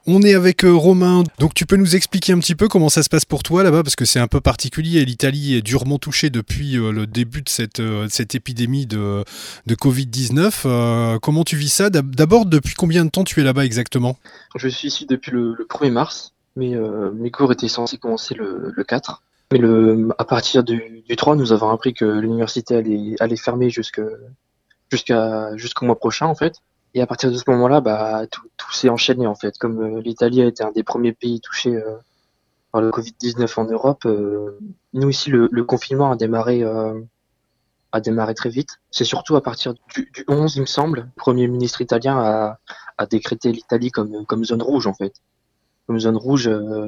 On est avec Romain, donc tu peux nous expliquer un petit peu comment ça se passe pour toi là-bas, parce que c'est un peu particulier, l'Italie est durement touchée depuis le début de cette épidémie de Covid-19. Comment tu vis ça? D'abord, depuis combien de temps tu es là-bas exactement? Je suis ici depuis le 1er mars, mais mes cours étaient censés commencer le 4. Mais à partir du 3, nous avons appris que l'université allait fermer jusqu'au mois prochain, en fait. Et à partir de ce moment-là, bah, tout s'est enchaîné, en fait. Comme l'Italie a été un des premiers pays touchés par le Covid-19 en Europe, nous ici, le confinement a démarré très vite. C'est surtout à partir du 11, il me semble, le Premier ministre italien a décrété l'Italie comme zone rouge, en fait. Comme zone rouge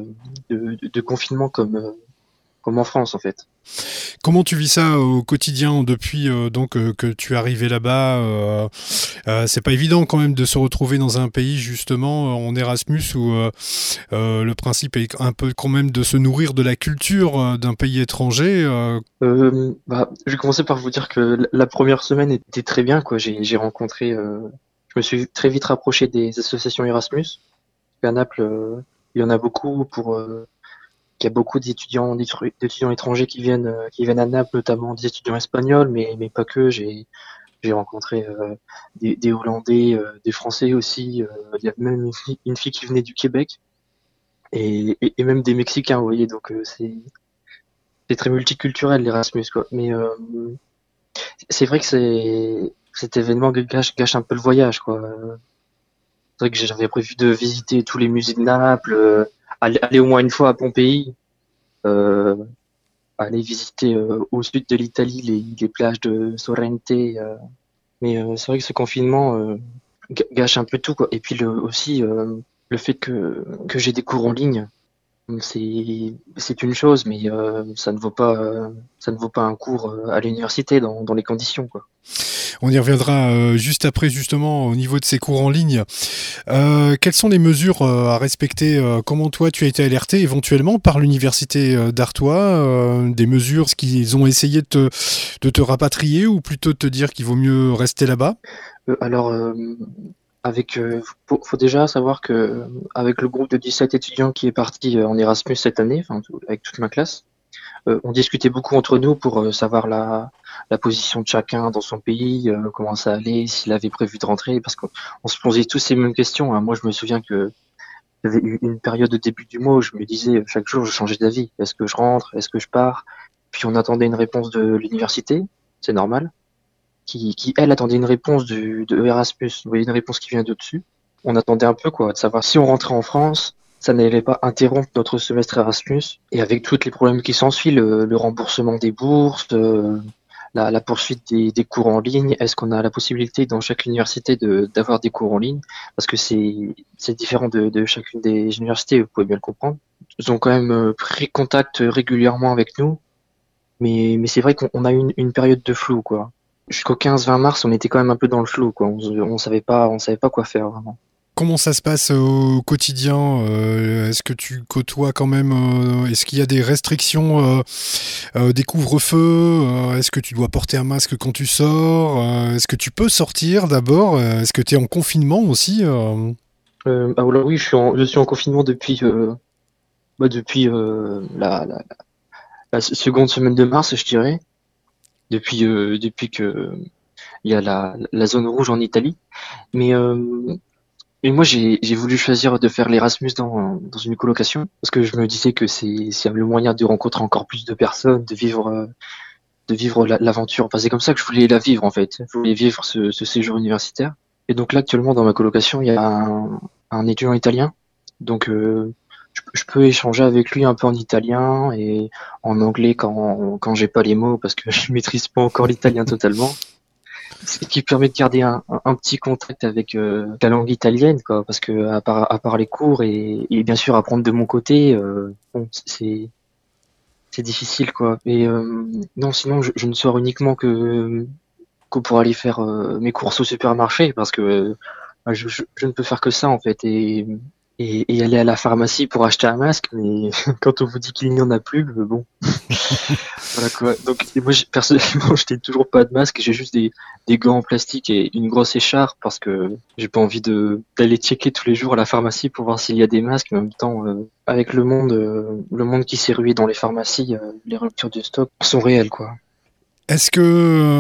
de confinement comme en France, en fait. Comment tu vis ça au quotidien depuis que tu es arrivé là-bas c'est pas évident quand même de se retrouver dans un pays justement en Erasmus où le principe est un peu quand même de se nourrir de la culture d'un pays étranger. Je vais commencer par vous dire que la première semaine était très bien, quoi. J'ai rencontré, je me suis très vite rapproché des associations Erasmus. À Naples, il y en a beaucoup il y a beaucoup d'étudiants étrangers qui viennent à Naples, notamment des étudiants espagnols, mais pas que. J'ai rencontré des Hollandais, des Français aussi. Il y a même une fille qui venait du Québec et même des Mexicains, vous voyez. Donc c'est très multiculturel l'Erasmus, quoi. Mais c'est vrai que cet événement gâche un peu le voyage, quoi. C'est vrai que j'avais prévu de visiter tous les musées de Naples, aller au moins une fois à Pompéi, euh, aller visiter au sud de l'Italie les plages de Sorrente. Mais c'est vrai que ce confinement gâche un peu tout, quoi. Et puis aussi le fait que j'ai des cours en ligne, c'est une chose, mais ça ne vaut pas un cours à l'université dans les conditions, quoi. On y reviendra juste après justement au niveau de ces cours en ligne. Quelles sont les mesures à respecter comment toi tu as été alerté éventuellement par l'université d'Artois des mesures, ce qu'ils ont essayé de te rapatrier ou plutôt de te dire qu'il vaut mieux rester là-bas? Alors, faut déjà savoir que avec le groupe de 17 étudiants qui est parti en Erasmus cette année, enfin avec toute ma classe, on discutait beaucoup entre nous pour savoir la position de chacun dans son pays, comment ça allait, s'il avait prévu de rentrer, parce qu'on se posait tous ces mêmes questions, hein. Moi, je me souviens que j'avais eu une période au début du mois où je me disais chaque jour, je changeais d'avis. Est-ce que je rentre? Est-ce que je pars? Puis on attendait une réponse de l'université, c'est normal, qui elle attendait une réponse de Erasmus. Vous voyez, une réponse qui vient de dessus. On attendait un peu, quoi, de savoir si on rentrait en France, ça n'allait pas interrompre notre semestre Erasmus. Et avec tous les problèmes qui s'ensuivent, le remboursement des bourses, la poursuite des cours en ligne, est-ce qu'on a la possibilité dans chaque université d'avoir des cours en ligne? Parce que c'est différent de chacune des universités, vous pouvez bien le comprendre. Ils ont quand même pris contact régulièrement avec nous, mais c'est vrai qu'on a eu une période de flou, quoi. Jusqu'au 15-20 mars, on était quand même un peu dans le flou, quoi. On savait pas quoi faire, vraiment. Comment ça se passe au quotidien? Est-ce que tu côtoies quand même est-ce qu'il y a des restrictions, des couvre-feux? Est-ce que tu dois porter un masque quand tu sors? Est-ce que tu peux sortir d'abord? Est-ce que tu es en confinement aussi? Alors oui, je suis en confinement depuis la seconde semaine de mars, je dirais. Depuis que il y a la zone rouge en Italie. Mais moi, j'ai voulu choisir de faire l'Erasmus dans une colocation parce que je me disais que c'est le moyen de rencontrer encore plus de personnes, de vivre l'aventure. Enfin, c'est comme ça que je voulais la vivre, en fait. Je voulais vivre ce séjour universitaire. Et donc là, actuellement, dans ma colocation, il y a un étudiant italien. Donc, je peux échanger avec lui un peu en italien et en anglais quand j'ai pas les mots parce que je maîtrise pas encore l'italien totalement. Ce qui permet de garder un petit contact avec la langue italienne, quoi, parce que à part les cours et bien sûr apprendre de mon côté, bon, c'est difficile, quoi. Et non, sinon je ne sors uniquement que pour aller faire mes courses au supermarché, parce que je ne peux faire que ça, en fait. Et et aller à la pharmacie pour acheter un masque, mais quand on vous dit qu'il n'y en a plus, bon, voilà quoi. Donc moi, personnellement, je n'ai toujours pas de masque, j'ai juste des gants en plastique et une grosse écharpe parce que j'ai pas envie d'aller checker tous les jours à la pharmacie pour voir s'il y a des masques. Mais en même temps, avec le monde qui s'est rué dans les pharmacies, les ruptures de stock sont réelles, quoi. Est-ce que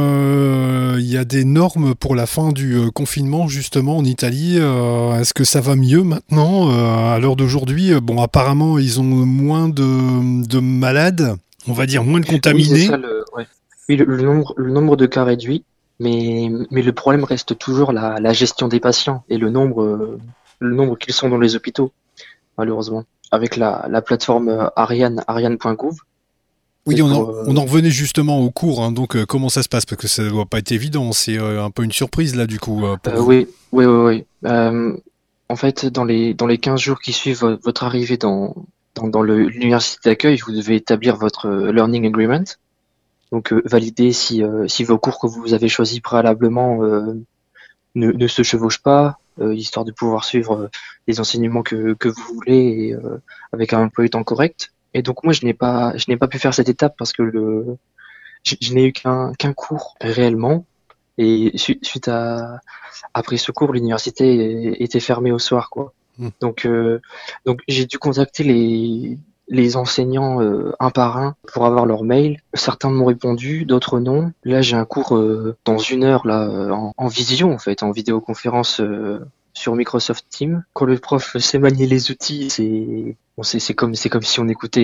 y a des normes pour la fin du confinement justement en Italie? Est-ce que ça va mieux maintenant à l'heure d'aujourd'hui? Bon, apparemment, ils ont moins de malades, on va dire moins de Oui, c'est contaminés. ça ouais. Oui, le nombre de cas réduit, mais le problème reste toujours la gestion des patients et le nombre qu'ils sont dans les hôpitaux, malheureusement. Avec la plateforme Ariane.gouv, Oui, c'est pour, on en revenait justement au cours, hein, donc comment ça se passe? Parce que ça doit pas être évident, c'est un peu une surprise là du coup pour vous. oui, oui, oui, oui. En fait, dans les 15 jours qui suivent votre arrivée dans l'université d'accueil, vous devez établir votre learning agreement. Donc, valider si vos cours que vous avez choisis préalablement ne se chevauchent pas, histoire de pouvoir suivre les enseignements que vous voulez et, avec un emploi du temps correct. Et donc, moi, je n'ai pas pu faire cette étape parce que je n'ai eu qu'un cours réellement. Et suite après ce cours, l'université était fermée au soir, quoi. Hmm. Donc, donc j'ai dû contacter les enseignants un par un pour avoir leur mail. Certains m'ont répondu, d'autres non. Là, j'ai un cours dans 1 heure là en visio en fait, en vidéoconférence sur Microsoft Teams. Quand le prof sait manier les outils, c'est comme si on écoutait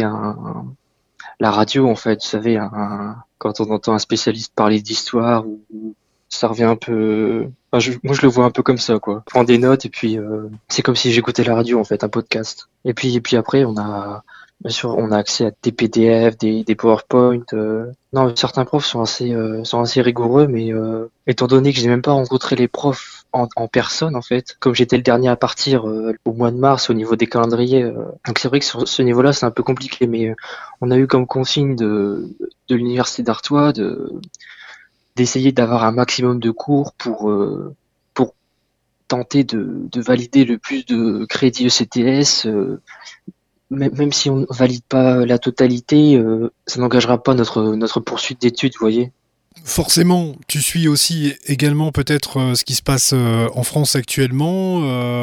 la radio en fait. Vous savez, quand on entend un spécialiste parler d'histoire ou ça revient un peu. Enfin, moi, je le vois un peu comme ça, quoi. Prends des notes et puis c'est comme si j'écoutais la radio, en fait, un podcast. Et puis après, bien sûr, on a accès à des PDF, des PowerPoint. Non, certains profs sont assez rigoureux, mais étant donné que je n'ai même pas rencontré les profs en personne, en fait, comme j'étais le dernier à partir au mois de mars au niveau des calendriers, donc c'est vrai que sur ce niveau-là, c'est un peu compliqué, mais on a eu comme consigne de l'université d'Artois d'essayer d'avoir un maximum de cours pour tenter de valider le plus de crédits ECTS. Même si on ne valide pas la totalité, ça n'engagera pas notre poursuite d'études, vous voyez. Forcément, tu suis aussi également peut-être ce qui se passe en France actuellement.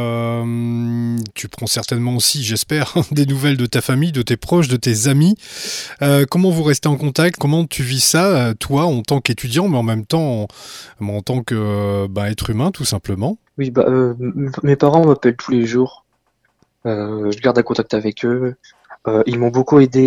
Tu prends certainement aussi, j'espère, des nouvelles de ta famille, de tes proches, de tes amis. Comment vous restez en contact? Comment tu vis ça, toi, en tant qu'étudiant, mais en même temps en tant que être humain, tout simplement? Oui, bah, mes parents m'appellent tous les jours. Je garde un contact avec eux. Ils m'ont beaucoup aidé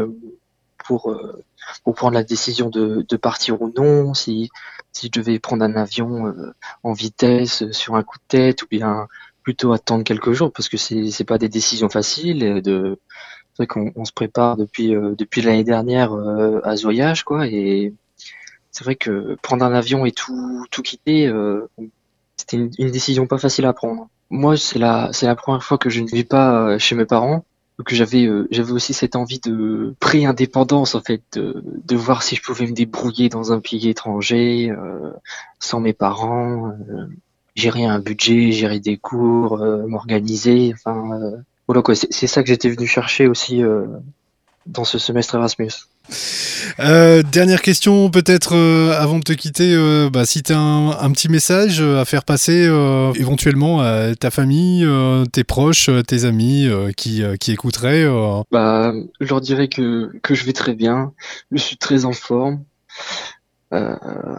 pour, euh, pour prendre la décision de partir ou non, si je devais prendre un avion en vitesse sur un coup de tête ou bien plutôt attendre quelques jours parce que c'est pas des décisions faciles. C'est vrai qu'on se prépare depuis l'année dernière à ce voyage, quoi. Et c'est vrai que prendre un avion et tout quitter, c'était une décision pas facile à prendre. Moi, c'est la première fois que je ne vis pas chez mes parents. Donc j'avais aussi cette envie de pré-indépendance en fait, de voir si je pouvais me débrouiller dans un pays étranger sans mes parents, gérer un budget, gérer des cours, m'organiser. Enfin voilà quoi, c'est ça que j'étais venu chercher aussi dans ce semestre Erasmus. Dernière question, peut-être avant de te quitter, si tu as un petit message à faire passer éventuellement à ta famille, tes proches, tes amis qui écouteraient. Bah, je leur dirais que je vais très bien, je suis très en forme. Euh,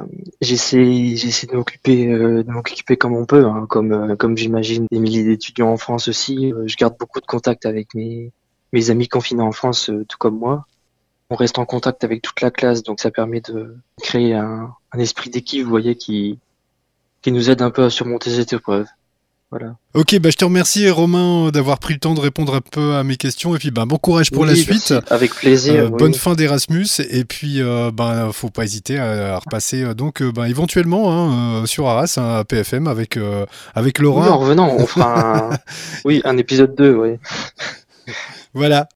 j'essaie de m'occuper comme on peut, hein, comme j'imagine des milliers d'étudiants en France aussi. Je garde beaucoup de contact avec mes amis confinés en France, tout comme moi. On reste en contact avec toute la classe, donc ça permet de créer un esprit d'équipe, vous voyez, qui nous aide un peu à surmonter cette épreuve. Voilà. Ok, je te remercie Romain d'avoir pris le temps de répondre un peu à mes questions et puis bon courage pour la Oui, suite. merci. Avec plaisir, Bonne oui. fin d'Erasmus et puis faut pas hésiter à repasser éventuellement hein, sur Arras hein, à PFM avec Oui, Laura. en revenant, on fera un épisode 2, oui. Voilà.